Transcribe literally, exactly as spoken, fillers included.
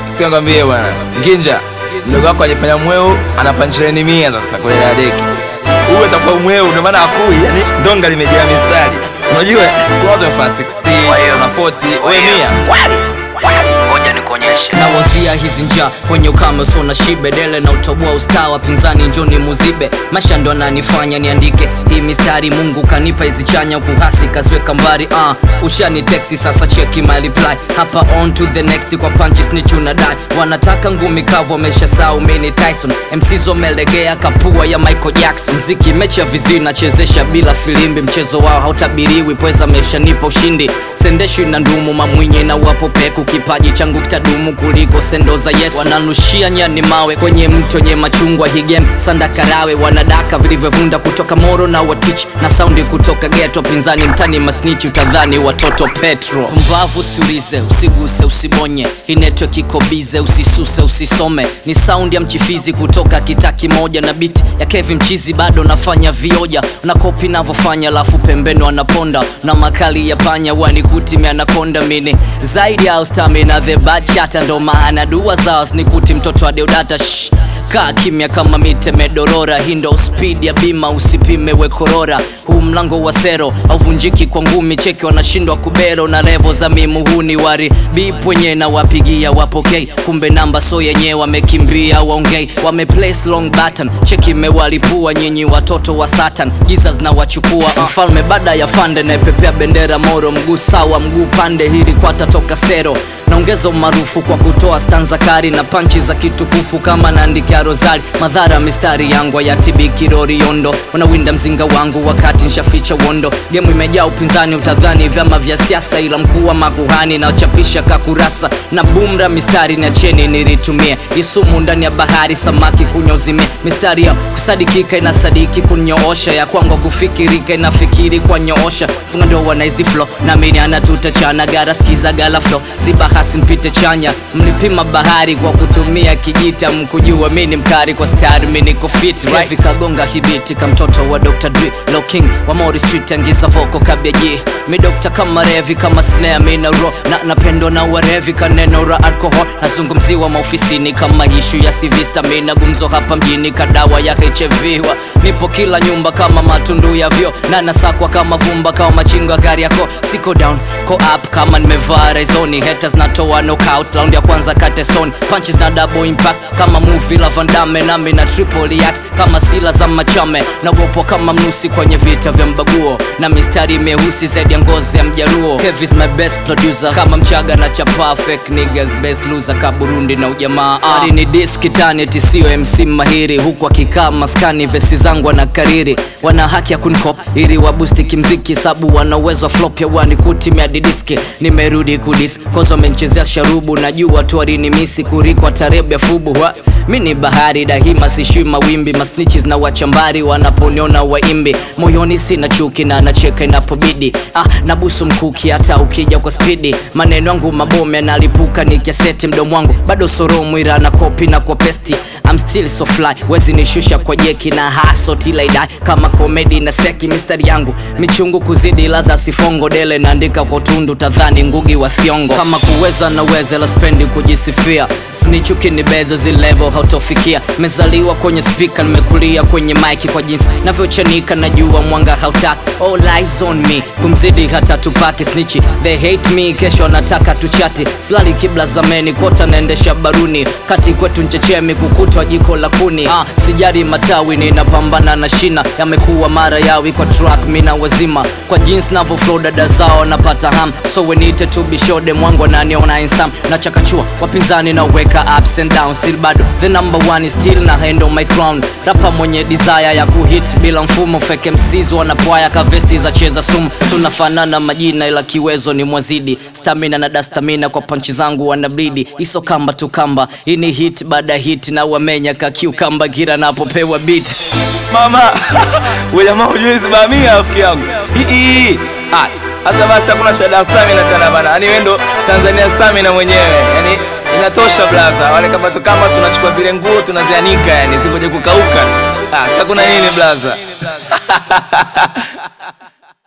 Sikia ngambie bwana. Nginja, mdogo wako ajifanya mweu, anapanchileni mia sasa kwenye deki. Uwe atakuwa mweu, ndio maana akui, yani ndonga limejaa mistari. Unajua, kwa watu wafanya sitini, na arobaini, wewe mia. Kwali. Kwali. Ngoja nikuonyeshe. Na wazia hizi njaa kwenye ukame usona shibe, dele na utoboa ustawa pinzani njoni muzibe. Maisha ndo ananifanya niandike hii mistari, Mungu kanipa hizi chanya ukuhasi kazweka mbari. Ah, uh, ushani texi sasa cheki my reply. Hapa on to the next kwa punches ni chuna die. Wanataka ngumi kavu wamesha sao mini Tyson. M Cs wamelegea kapua ya Michael Jackson. Mziki mecha vizi nachezesha bila filimbi, mchezo wao hautabiriwi pweza mesha nipa ushindi. Sendeshwi na ndumu mamwinye na wapo peku, kipaji changu kitadumu kuliko sendo za Yesu. Wananushia nyani mawe kwenye mto nye machungwa, hii game sanda karawe. Wanadaka vilivyovunda kutoka Moro na watich na soundi kutoka ghetto, pinzani mtani masnichi utadhani watoto Petro. Pumbavu usiulize, usiguse, usibonye, hii network iko bize, usisuse, usisome. Ni sound ya mchifizi kutoka kitaki moja na beat ya Kevin Mchizi bado nafanya vioja. Na kopi navofanya lafu pembeni wanaponda na makali ya panya wanikuti me anakonda mini zaidi ya stamina the bad chata, ndo maana dua zao nikuti mtoto wa Deodata. Shh, kaa kimya kama mite medorora, hindo speed ya bima usipime wekorora. Huu mlango wa sero hauvunjiki kwa ngumi, cheki wanashindwa kubero na level za mimuhuni wari beep wenye na wapigia wapokei, kumbe namba so yenye wamekimbia waongei, wame place long button cheki mewalipua nyinyi watoto wa Satan, Jesus na wachukua mfalme bada ya fande na pepea bendera Moro, mguu sawa mguu pande hili kwa tatoka sero. Naongeza umaarufu kwa kutoa stanza kari na panchi za kitukufu kama naandikia rozari. Madhara mistari yangu ya tibiki rori yondo, wanawinda mzinga wangu wakati nshaficha wondo. Gemu imejaa upinzani utadhani vyama vya siasa, ila mkuu wa makuhani na uchapisha kakurasa na bumra mistari na cheni nilitumia. Isumu ndani ya bahari samaki kunyozime, mistari ya kusadikika inasadiki kunyoosha, ya kwangu kufikirika inafikiri kwa nyoosha. Funga ndo wanaizi flow na mini anatutachana gara skiza gala flow ziba hasi mpite chanya. Mlipima bahari kwa kutumia kijita, mkujua mini mkari kwa star mini kufit right. Kevi kagonga hibiti kama mtoto wa Doctor Dre, Low King wa Mori Street angiza voko kabyaji. Mi doctor kama revi kama snare mina ro na napendo na warevi kaneno ra alcohol. Nazungumziwa maofisini kama ishu ya sivista, mina gumzo hapa mjini kadawa ya H I V wa. Nipo kila nyumba kama matundu ya vyo na nasakwa kama vumba kama machinga gari yako. Siko down, ko up kama nimevaa rezoni, haters natoa knockout round ya kwanza kate son. Punches na double impact kama movie la Van Damme, nami na triple act kama sila za machame. Nagopo kama mnusi kwenye vita vya mbaguo na mistari meusi zaidi ya ngozi ya mjaruo. Kevi's my best producer kama mchaga na chapa, fake niggas best loser ka Burundi na ujamaa. Ari ni disk tani tisio M C mahiri, huku akikaa maskani vesi zangu na kariri. Wana haki ya kunkop ili wabusti kimziki, sabu wana uwezo wa flop ya wani kuti miadi diski. Nimerudi kudis kozo wamenchezea sharubu, najua tu arini misi kurikwa tarebu ya fubu wa. Mini bahari dahima sishui mawimbi, masniches na wachambari wanaponiona waimbi. Moyoni sina chuki na nacheka inapobidi. Ah, nabusu mkuki hata ukija kwa speedy. Maneno yangu mabome nalipuka nikiaseti, mdomo wangu bado soro mwira na kopi na kwa pesti. I'm still so fly, wezi nishusha kwa jeki na haso till I die. Kama komedi na seki mistari yangu michungu kuzidi ladha sifongo, dele naandika kwa tundu tadhani ngugi wa thiongo. Kama kuweza na weze la spendi kujisifia, sinichuki ni beza zi level hautofikia. Mezaliwa kwenye speaker, nimekulia kwenye mic kwa jinsi navyochanika, najua mwanga hautaki. All eyes on me, kumzidi hata tupaki snitchi. They hate me, kesho nataka tuchati. Slali kibla zameni, kota naendesha baruni. Kati kwetu nchechemi, kukutwa jiko la kuni. Ah, sijari matawi, ninapambana na shina. Yamekuwa mara yawi kwa track, mina wazima. Kwa jinsi navo flow dada zao napata ham. So we need to be sure them wangu nani ona insam. Na chakachua, wapinzani na weka ups and downs. Still bado, the number one is still na handle my crown. Rapa mwenye desire ya kuhit bila mfumo, fake M Cs wanapoaya kavesti za cheza sumu. Tunafanana majina ila kiwezo ni mwazidi. Stamina na dastamina kwa panchi zangu wanablidi. Iso kamba tu kamba, ini hit bada hit na wamenya kakiu kamba gira na popewa beat. Mama, wala maujui zibamia afiki yangu. Ii, ah, asa basi hakuna shada stamina tena bana. Yani wendo Tanzania stamina mwenyewe. Yani inatosha blaza. Wale kama tu kama tunachukua zile nguo tunazianika, yani zikoje kukauka. Ah, sasa kuna nini blaza?